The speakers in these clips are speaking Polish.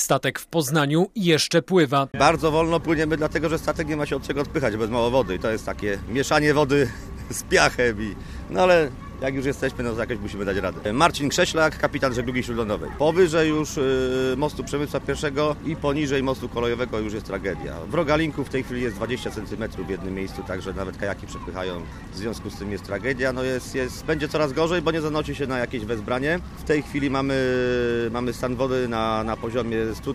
Statek w Poznaniu jeszcze pływa. Bardzo wolno płyniemy, dlatego że statek nie ma się od czego odpychać, bez mało wody. I to jest takie mieszanie wody z piachem. No ale jak już jesteśmy, no to jakoś musimy dać radę. Marcin Krześlak, kapitan żeglugi śródlądowej. Powyżej już mostu Przemysła I i poniżej mostu kolejowego już jest tragedia. W Rogalinku w tej chwili jest 20 cm w jednym miejscu, także nawet kajaki przepychają. W związku z tym jest tragedia. No będzie coraz gorzej, bo nie zanosi się na jakieś wezbranie. W tej chwili mamy stan wody na poziomie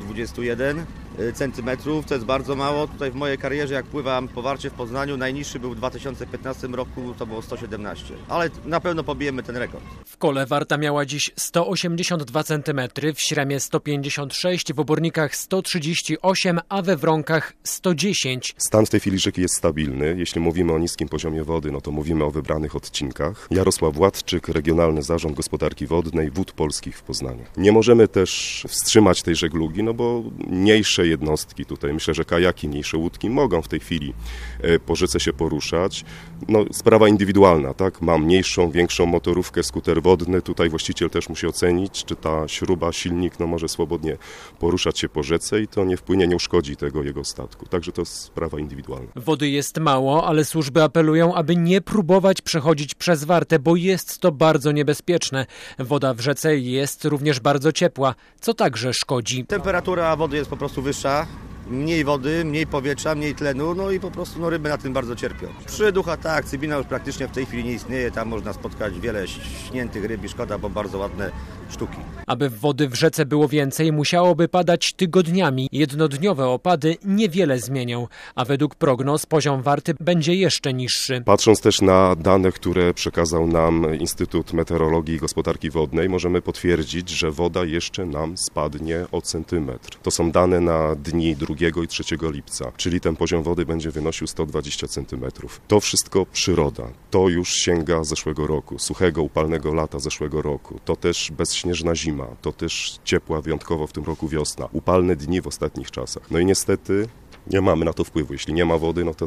121 centymetrów, to jest bardzo mało. Tutaj w mojej karierze, jak pływam po Warcie w Poznaniu, najniższy był w 2015 roku, to było 117. Ale na pewno pobijemy ten rekord. W Kole Warta miała dziś 182 cm, w Śremie 156, w Obornikach 138, a we Wronkach 110. Stan w tej chwili rzeki jest stabilny. Jeśli mówimy o niskim poziomie wody, no to mówimy o wybranych odcinkach. Jarosław Władczyk, Regionalny Zarząd Gospodarki Wodnej Wód Polskich w Poznaniu. Nie możemy też wstrzymać tej żeglugi, no bo mniejsze jednostki tutaj, myślę, że kajaki, mniejsze łódki mogą w tej chwili po rzece się poruszać. No, sprawa indywidualna, tak? Ma mniejszą, większą motorówkę, skuter wodny. Tutaj właściciel też musi ocenić, czy ta śruba, silnik może swobodnie poruszać się po rzece i to nie wpłynie, nie uszkodzi tego jego statku. Także to jest sprawa indywidualna. Wody jest mało, ale służby apelują, aby nie próbować przechodzić przez Wartę, bo jest to bardzo niebezpieczne. Woda w rzece jest również bardzo ciepła, co także szkodzi. Temperatura wody jest po prostu wyższa. Mniej wody, mniej powietrza, mniej tlenu, no i po prostu ryby na tym bardzo cierpią. Przyducha tak, cybina już praktycznie w tej chwili nie istnieje, tam można spotkać wiele śniętych ryb i szkoda, bo bardzo ładne sztuki. Aby wody w rzece było więcej, musiałoby padać tygodniami. Jednodniowe opady niewiele zmienią, a według prognoz poziom Warty będzie jeszcze niższy. Patrząc też na dane, które przekazał nam Instytut Meteorologii i Gospodarki Wodnej, możemy potwierdzić, że woda jeszcze nam spadnie o centymetr. To są dane na dni 2 i 3 lipca, czyli ten poziom wody będzie wynosił 120 cm. To wszystko przyroda. To już sięga zeszłego roku, suchego, upalnego lata zeszłego roku. To też bezśnieżna zima, to też ciepła wyjątkowo w tym roku wiosna, upalne dni w ostatnich czasach. No i niestety nie mamy na to wpływu. Jeśli nie ma wody, no to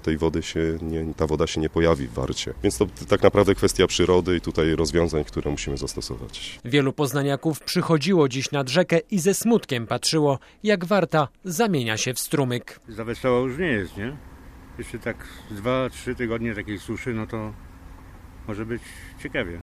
ta woda się nie pojawi w Warcie. Więc to tak naprawdę kwestia przyrody i tutaj rozwiązań, które musimy zastosować. Wielu poznaniaków przychodziło dziś nad rzekę i ze smutkiem patrzyło, jak Warta zamienia się w strumyk. Za wesoło już nie jest, nie? Jeszcze tak 2-3 tygodnie takiej suszy, no to może być ciekawie.